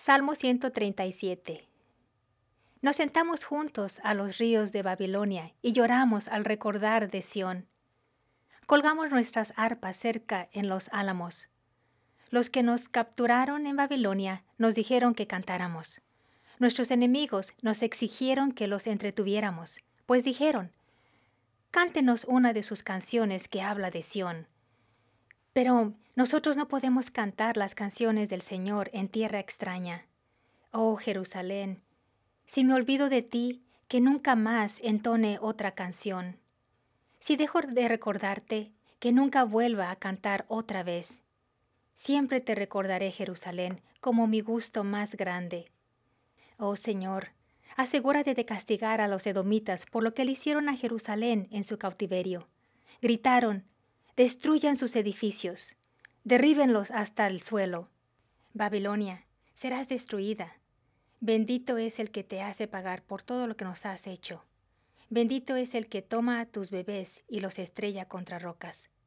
Salmo 137. Nos sentamos juntos a los ríos de Babilonia y lloramos al recordar de Sión. Colgamos nuestras arpas cerca en los álamos. Los que nos capturaron en Babilonia nos dijeron que cantáramos. Nuestros enemigos nos exigieron que los entretuviéramos, pues dijeron: «Cántenos una de sus canciones que habla de Sión». Pero nosotros no podemos cantar las canciones del Señor en tierra extraña. Oh Jerusalén, si me olvido de ti, que nunca más entone otra canción. Si dejo de recordarte, que nunca vuelva a cantar otra vez. Siempre te recordaré, Jerusalén, como mi gusto más grande. Oh Señor, asegúrate de castigar a los edomitas por lo que le hicieron a Jerusalén en su cautiverio. Gritaron: «Destruyan sus edificios, derríbenlos hasta el suelo». Babilonia, serás destruida. Bendito es el que te hace pagar por todo lo que nos has hecho. Bendito es el que toma a tus bebés y los estrella contra rocas.